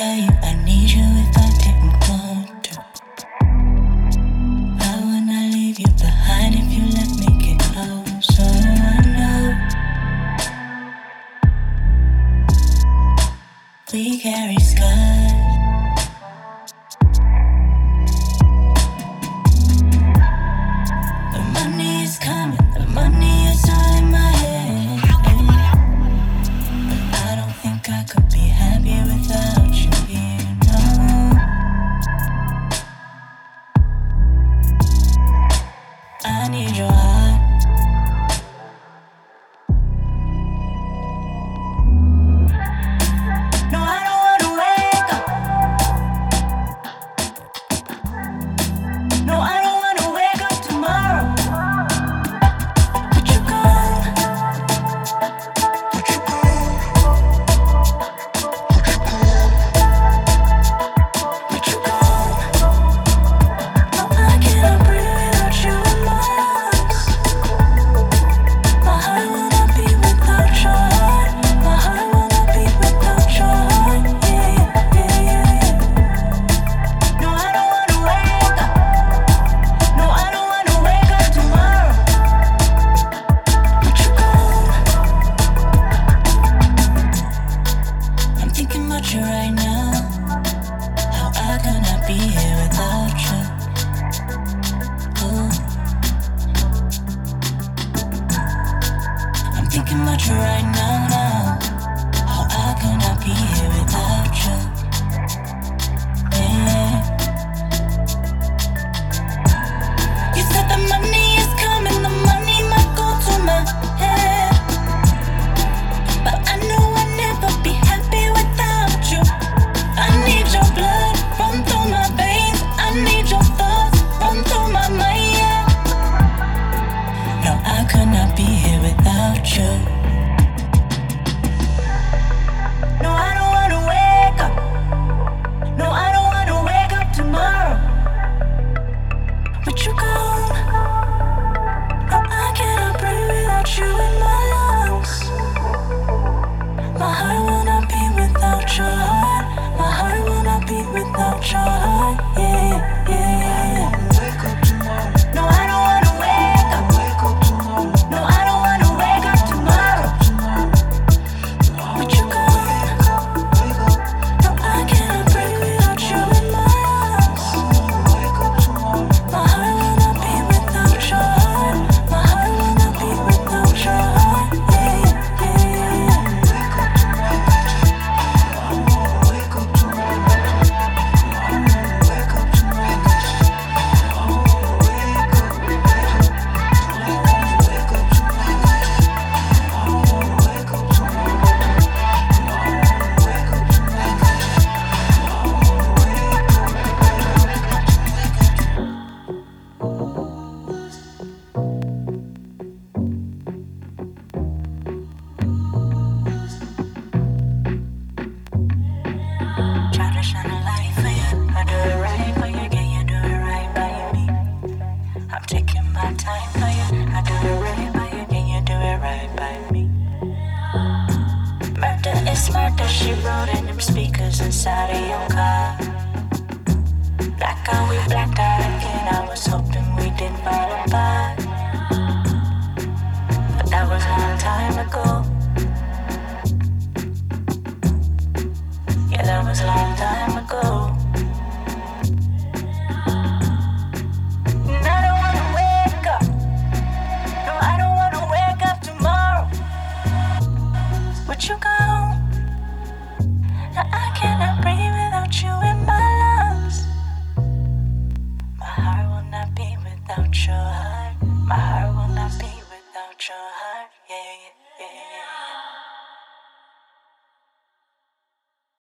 tell you I need you if I didn't want to. I would not leave you behind if you let me get closer. I know we carry scars. The money is coming, the money is all in my head. But I don't think I could be happy without you here, no. I need your heart. No, I don't wanna wake up. No, I don't wanna wake up tomorrow. But you're gone. But you're gone. But you're gone. No, I cannot breathe without you in my lungs. My heart will not beat without your heart. My heart will not beat without your heart. Yeah, yeah, yeah, yeah. No, I don't wanna wake up. No, I don't wanna wake up tomorrow. But you're gone. I'm thinking about you right now. How I could not be here without you. Ooh. I'm thinking about you right now. How I could not be here without you. Yeah. You said the money is coming, the money might go to my head. But I know I'll never be happy without you. I need your blood run through my veins. I need your thoughts run through my mind. Yeah. No, I could not be here without you. No, I don't wanna wake up. No, I don't wanna wake up tomorrow. But you're gone. No, I cannot breathe without you in my lungs. My heart will not beat without your heart. My heart will not beat without your heart. Yeah, yeah, yeah. No, I don't wanna wake up. No, I don't wanna wake up tomorrow. But you're gone. No, I cannot breathe without you in my lungs. My heart will not beat without your heart. My heart will not beat without your heart. Yeah, yeah, yeah. Try to shine a light for you. I do it right for you. Can you do it right by me? I'm taking my time for you. I do it right by you. Can you do it right by me? Murder is murder, she wrote in them speakers inside of your car. Black out, we blacked out again. I was hoping we didn't fall apart. But that was a long time ago. Yeah, that was a long time ago. And I don't wanna wake up. No, I don't wanna wake up tomorrow. But you gone. Now I cannot breathe without you in my lungs. My heart will not beat without your heart. My heart will not beat without your heart. Yeah, yeah, yeah, yeah.